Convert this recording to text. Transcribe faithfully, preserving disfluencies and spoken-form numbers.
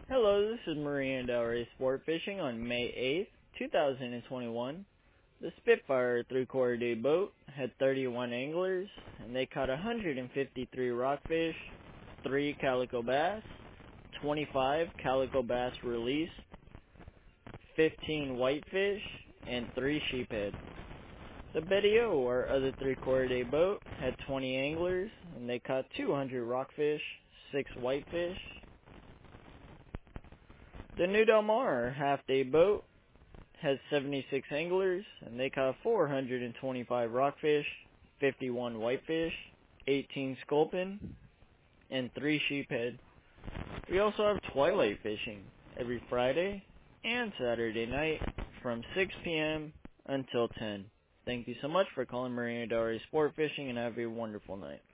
Hello, this is Maria and Delray Sport Fishing on May eighth, two thousand twenty-one. The Spitfire three-quarter day boat had thirty-one anglers, and they caught one hundred fifty-three rockfish, three calico bass, twenty-five calico bass released, fifteen whitefish, and three sheephead. The Betty O, our other three-quarter day boat, had twenty anglers, and they caught two hundred rockfish, six whitefish. The New Del Mar half-day boat has seventy-six anglers, and they caught four hundred twenty-five rockfish, fifty-one whitefish, eighteen sculpin, and three sheephead. We also have twilight fishing every Friday and Saturday night from six p m until ten. Thank you so much for calling Marina Del Rey Sport Fishing, and have a wonderful night.